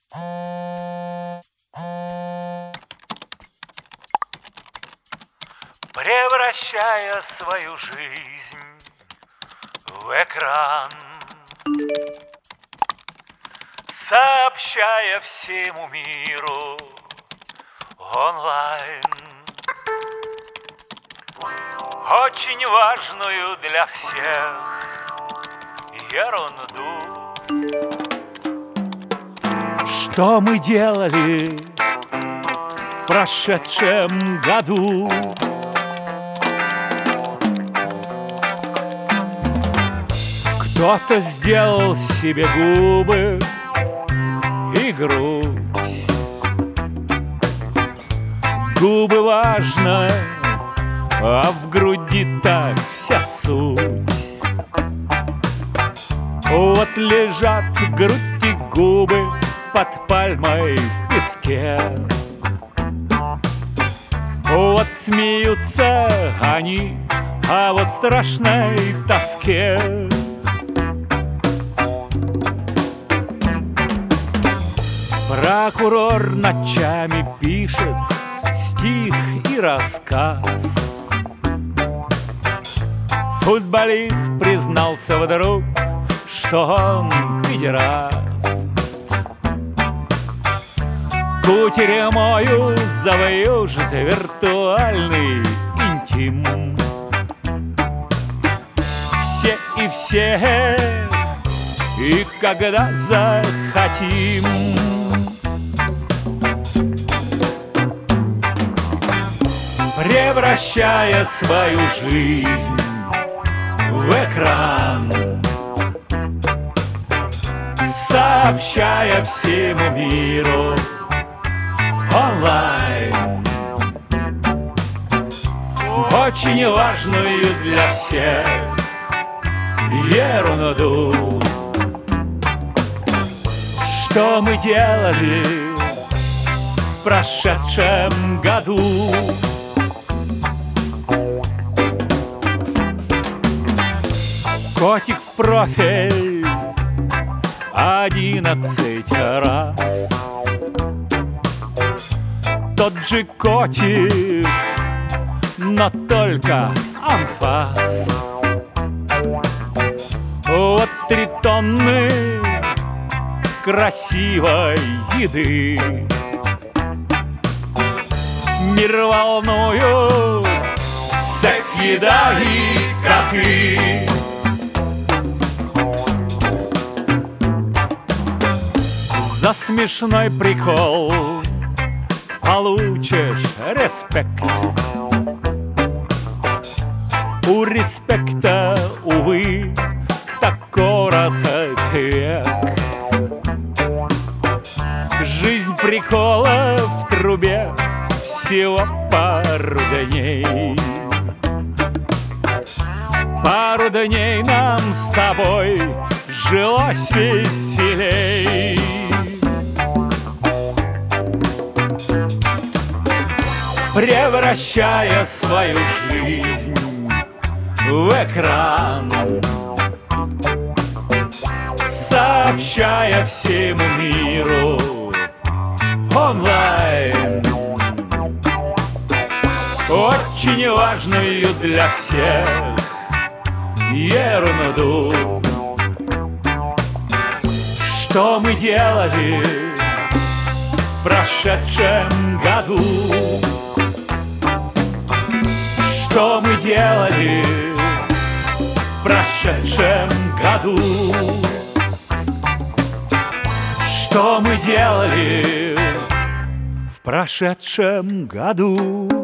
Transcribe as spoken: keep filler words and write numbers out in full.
Превращая свою жизнь в экран, сообщая всему миру онлайн очень важную для всех ерунду. Что мы делали в прошедшем году? Кто-то сделал себе губы и грудь. Губы важно, а в груди так вся суть. Вот лежат грудь и губы под пальмой в песке. Вот смеются они, а вот в страшной тоске прокурор ночами пишет стих и рассказ. Футболист признался вдруг, что он педераст. Кутерьмою завьюжит виртуальный интим. Все и все, и когда захотим. Превращая свою жизнь в экран, сообщая всему миру онлайн очень важную для всех ерунду. Что мы делали в прошедшем году? Котик в профиль одиннадцать раз. Тот же котик, но только анфас. Вот три тонны красивой еды. Мир волнуют секс, еда и коты. За смешной прикол получишь респект. У респекта, увы, так короток век. Жизнь прикола в трубе всего пару дней. Пару дней нам с тобой жилось веселей. Превращая свою жизнь в экран, сообщая всему миру онлайн очень важную для всех ерунду. Что мы делали в прошедшем году? Что мы делали в прошедшем году? Что мы делали в прошедшем году?